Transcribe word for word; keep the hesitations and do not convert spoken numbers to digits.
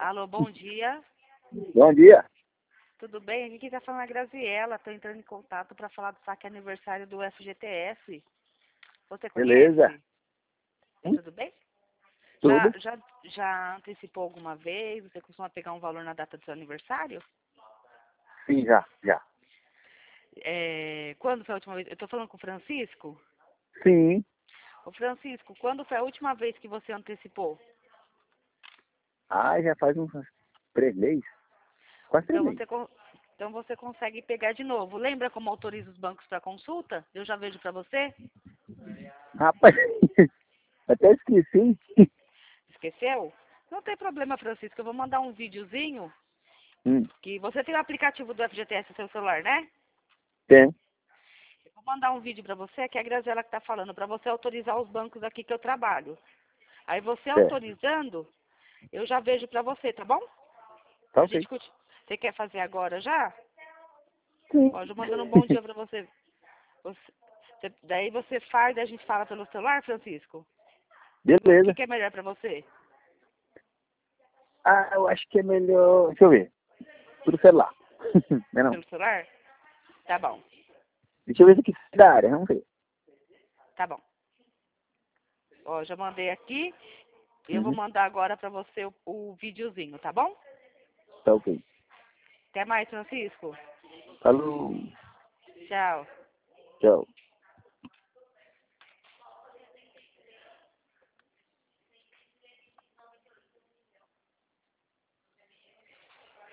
Alô, bom dia. Bom dia. Tudo bem? Aqui quem está falando é a Graziela. Estou entrando em contato para falar do saque aniversário do F G T S. Você conhece? Beleza. Hum? Tudo bem? Já, Tudo? já, já antecipou alguma vez? Você costuma pegar um valor na data do seu aniversário? Sim, já, já. É, quando foi a última vez? Eu estou falando com o Francisco? Sim. Ô Francisco, quando foi a última vez que você antecipou? Ah, já faz uns três meses. Quase três Então meses. você, con- então você consegue pegar de novo. Lembra como autoriza os bancos para consulta? Eu já vejo para você. Rapaz, até esqueci. Esqueceu? Não tem problema, Francisco. Eu vou mandar um videozinho Hum, que você tem o aplicativo do F G T S no seu celular, né? tem. Eu vou mandar um vídeo para você, que é a Graziela que está falando, para você autorizar os bancos aqui que eu trabalho. Aí você Certo. autorizando, eu já vejo para você, tá bom? Tá A ok. gente continua. Você quer fazer agora já? Sim. Ó, já mandando um bom dia para você. Você- você- Daí você faz, daí a gente fala pelo celular, Francisco? O que, Beleza. que é melhor para você? Ah, eu acho que é melhor... Deixa eu ver. Tudo celular. Não é não? Pelo celular? Tá bom, Deixa eu ver se aqui é da área. Vamos ver. tá bom. Ó, já mandei aqui. E eu vou Uhum. mandar agora para você o, o videozinho, tá bom? Tá ok. Até mais, Francisco. Falou. Tchau. Tchau.